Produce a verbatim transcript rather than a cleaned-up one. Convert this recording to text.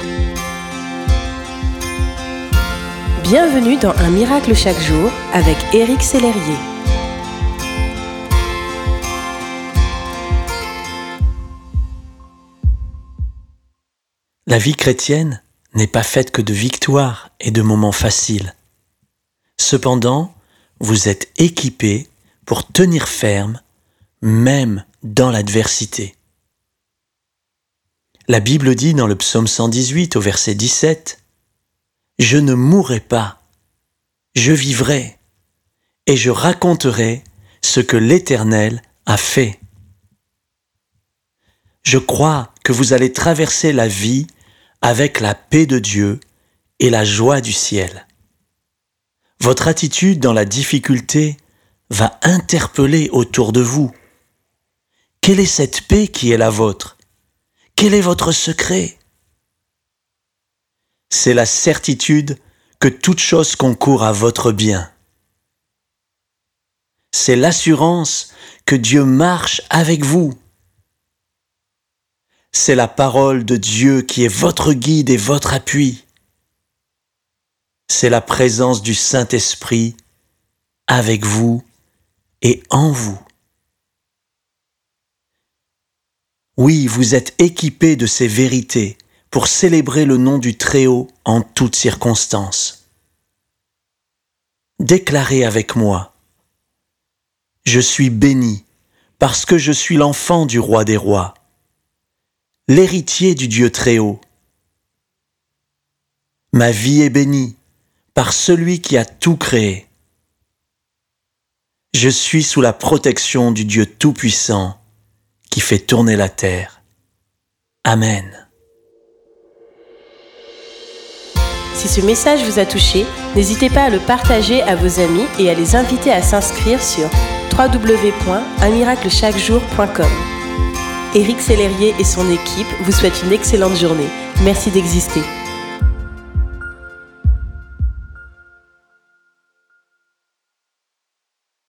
Bienvenue dans Un miracle chaque jour avec Éric Sellerier. La vie chrétienne n'est pas faite que de victoires et de moments faciles. Cependant, vous êtes équipés pour tenir ferme, même dans l'adversité. La Bible dit dans le psaume cent dix-huit au verset dix-sept, « Je ne mourrai pas, je vivrai, et je raconterai ce que l'Éternel a fait. » Je crois que vous allez traverser la vie avec la paix de Dieu et la joie du ciel. Votre attitude dans la difficulté va interpeller autour de vous. Quelle est cette paix qui est la vôtre? Quel est votre secret? C'est la certitude que toute chose concourt à votre bien. C'est l'assurance que Dieu marche avec vous. C'est la parole de Dieu qui est votre guide et votre appui. C'est la présence du Saint-Esprit avec vous et en vous. Oui, vous êtes équipés de ces vérités pour célébrer le nom du Très-Haut en toutes circonstances. Déclarez avec moi, « Je suis béni parce que je suis l'enfant du Roi des Rois, l'héritier du Dieu Très-Haut. Ma vie est bénie par celui qui a tout créé. Je suis sous la protection du Dieu Tout-Puissant qui fait tourner la terre. Amen. » Si ce message vous a touché, n'hésitez pas à le partager à vos amis et à les inviter à s'inscrire sur w w w point un miracle chaque jour point com. Éric Sellerier et son équipe vous souhaitent une excellente journée. Merci d'exister.